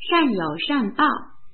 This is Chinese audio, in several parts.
善有善报。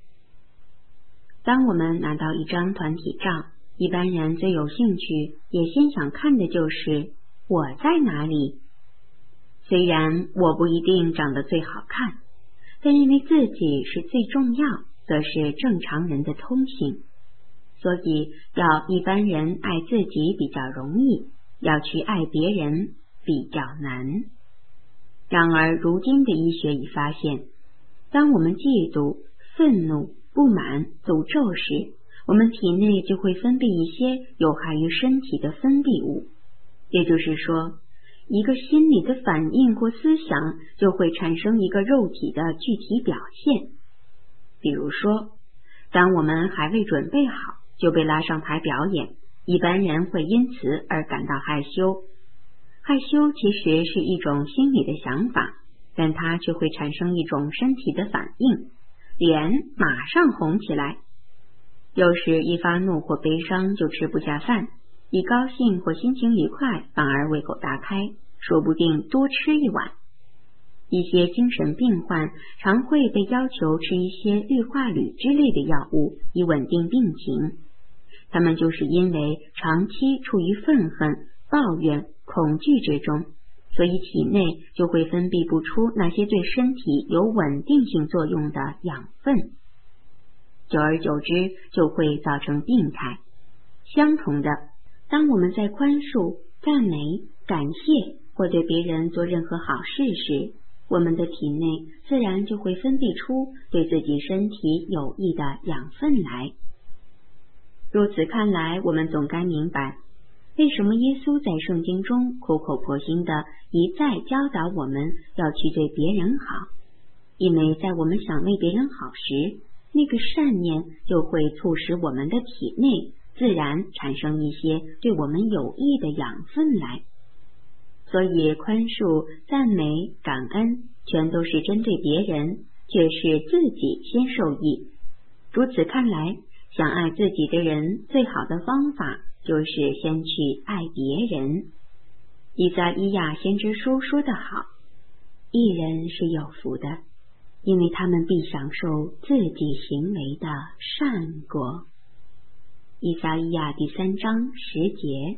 当我们拿到一张团体照，一般人最有兴趣也先想看的就是我在哪里。虽然我不一定长得最好看，但因为自己是最重要，则是正常人的通性，所以要一般人爱自己比较容易，要去爱别人比较难。然而如今的医学已发现，当我们嫉妒、愤怒、不满、诅咒时，我们体内就会分泌一些有害于身体的分泌物，也就是说，一个心理的反应或思想就会产生一个肉体的具体表现。比如说，当我们还未准备好就被拉上台表演，一般人会因此而感到害羞。害羞其实是一种心理的想法，但它却会产生一种身体的反应，脸马上红起来。有时一发怒或悲伤就吃不下饭，一高兴或心情愉快反而胃口大开，说不定多吃一碗。一些精神病患常会被要求吃一些氯化铝之类的药物以稳定病情，他们就是因为长期处于愤恨、抱怨、恐惧之中，所以体内就会分泌不出那些对身体有稳定性作用的养分，久而久之就会造成病态。相同的，当我们在宽恕、赞美、感谢或对别人做任何好事时，我们的体内自然就会分泌出对自己身体有益的养分来。如此看来，我们总该明白，为什么耶稣在圣经中苦口婆心地一再教导我们要去对别人好，因为在我们想为别人好时，那个善念就会促使我们的体内自然产生一些对我们有益的养分来。所以宽恕、赞美、感恩全都是针对别人，却是自己先受益。如此看来，想爱自己的人最好的方法就是先去爱别人。以赛伊亚先知书说得好，义人是有福的，因为他们必享受自己行为的善果。以赛伊亚第3章10节。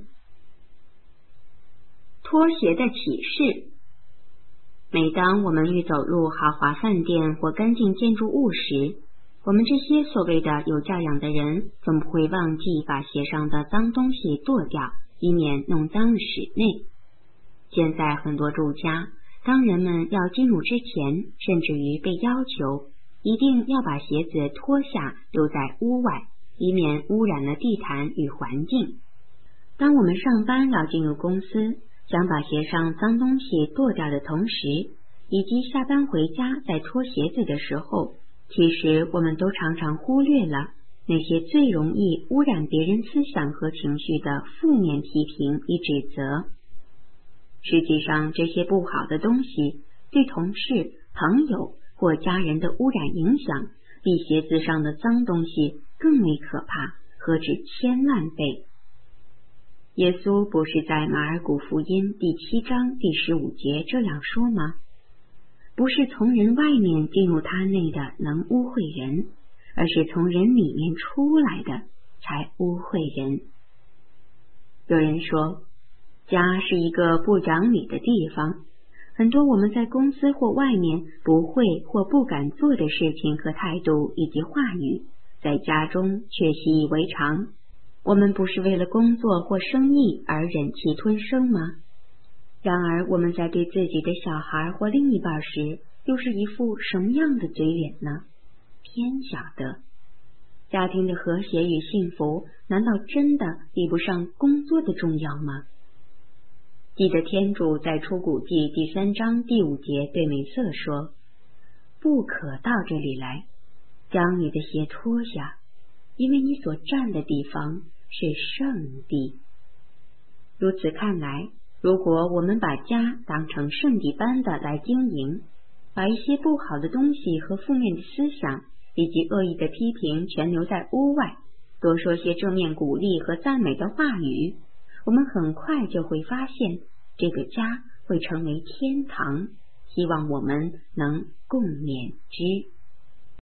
拖鞋的启示。每当我们欲走入豪华饭店或干净建筑物时，我们这些所谓的有教养的人总不会忘记把鞋上的脏东西跺掉，以免弄脏了室内。现在很多住家，当人们要进入之前，甚至于被要求一定要把鞋子脱下留在屋外，以免污染了地毯与环境。当我们上班要进入公司，想把鞋上脏东西跺掉的同时，以及下班回家在脱鞋子的时候，其实我们都常常忽略了那些最容易污染别人思想和情绪的负面批评与指责。实际上，这些不好的东西对同事、朋友或家人的污染影响，比鞋子上的脏东西更为可怕，何止千万倍。耶稣不是在马尔谷福音第7章第15节这样说吗？不是从人外面进入他内的能污秽人，而是从人里面出来的才污秽人。有人说，家是一个不讲理的地方，很多我们在公司或外面不会或不敢做的事情和态度以及话语，在家中却习以为常。我们不是为了工作或生意而忍气吞声吗？然而我们在对自己的小孩或另一半时，又是一副什么样的嘴脸呢？天晓得。家庭的和谐与幸福，难道真的比不上工作的重要吗？记得天主在出谷记第3章第5节对美色说，不可到这里来，将你的鞋脱下，因为你所站的地方是圣地。如此看来，如果我们把家当成圣地般的来经营，把一些不好的东西和负面的思想以及恶意的批评全留在屋外，多说些正面鼓励和赞美的话语，我们很快就会发现这个家会成为天堂，希望我们能共勉之。